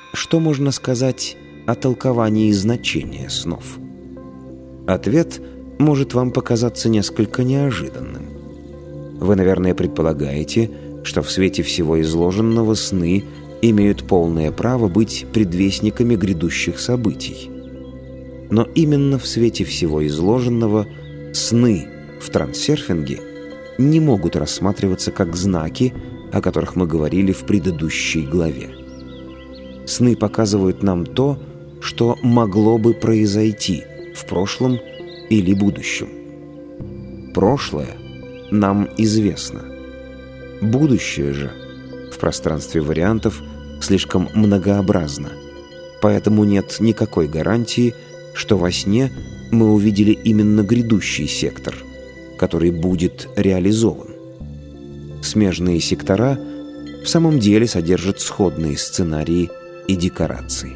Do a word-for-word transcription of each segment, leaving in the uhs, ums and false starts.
Что можно сказать о толковании значения снов? Ответ может вам показаться несколько неожиданным. Вы, наверное, предполагаете, что в свете всего изложенного сны имеют полное право быть предвестниками грядущих событий. Но именно в свете всего изложенного сны в трансерфинге не могут рассматриваться как знаки, о которых мы говорили в предыдущей главе. Сны показывают нам то, что могло бы произойти в прошлом или будущем. Прошлое нам известно. Будущее же в пространстве вариантов слишком многообразно, поэтому нет никакой гарантии, что во сне мы увидели именно грядущий сектор, который будет реализован. Смежные сектора в самом деле содержат сходные сценарии и декорации.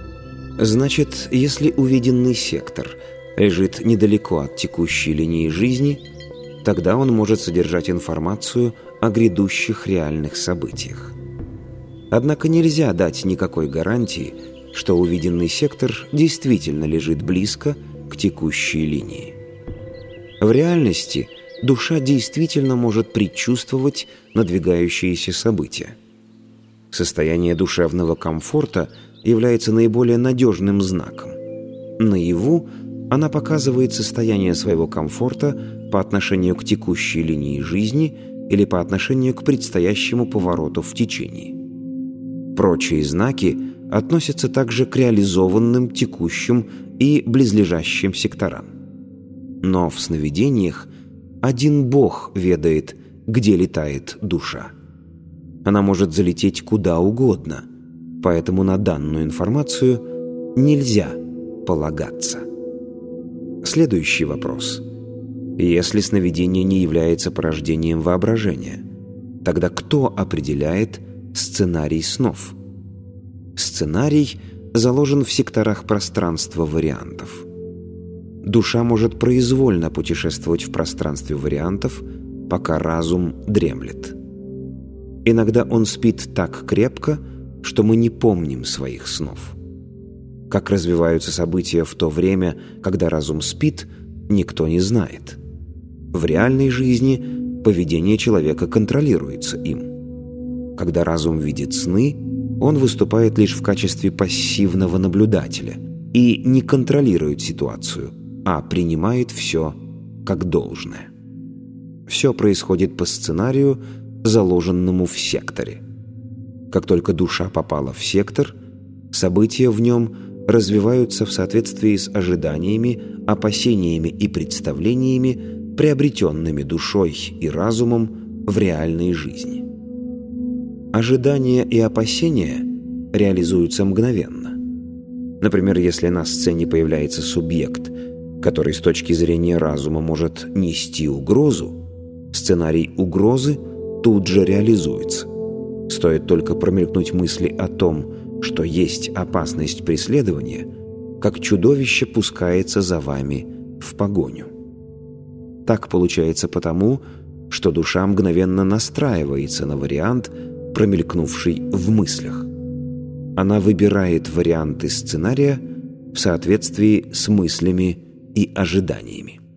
Значит, если увиденный сектор лежит недалеко от текущей линии жизни, тогда он может содержать информацию о грядущих реальных событиях. Однако нельзя дать никакой гарантии, что увиденный сектор действительно лежит близко к текущей линии. В реальности душа действительно может предчувствовать надвигающиеся события. Состояние душевного комфорта является наиболее надежным знаком. Наяву она показывает состояние своего комфорта по отношению к текущей линии жизни или по отношению к предстоящему повороту в течении. Прочие знаки относятся также к реализованным, текущим и близлежащим секторам. Но в сновидениях один Бог ведает, где летает душа. Она может залететь куда угодно, поэтому на данную информацию нельзя полагаться. Следующий вопрос. Если сновидение не является порождением воображения, тогда кто определяет сценарий снов? Сценарий заложен в секторах пространства вариантов. Душа может произвольно путешествовать в пространстве вариантов, пока разум дремлет. Иногда он спит так крепко, что мы не помним своих снов. Как развиваются события в то время, когда разум спит, никто не знает. В реальной жизни поведение человека контролируется им. Когда разум видит сны, он выступает лишь в качестве пассивного наблюдателя и не контролирует ситуацию, а принимает все как должное. Все происходит по сценарию, заложенному в секторе. Как только душа попала в сектор, события в нем развиваются в соответствии с ожиданиями, опасениями и представлениями, приобретенными душой и разумом в реальной жизни. Ожидания и опасения реализуются мгновенно. Например, если на сцене появляется субъект, который с точки зрения разума может нести угрозу, сценарий угрозы тут же реализуется. Стоит только промелькнуть мысли о том, что есть опасность преследования, как чудовище пускается за вами в погоню. Так получается потому, что душа мгновенно настраивается на вариант, промелькнувший в мыслях. Она выбирает варианты сценария в соответствии с мыслями и ожиданиями.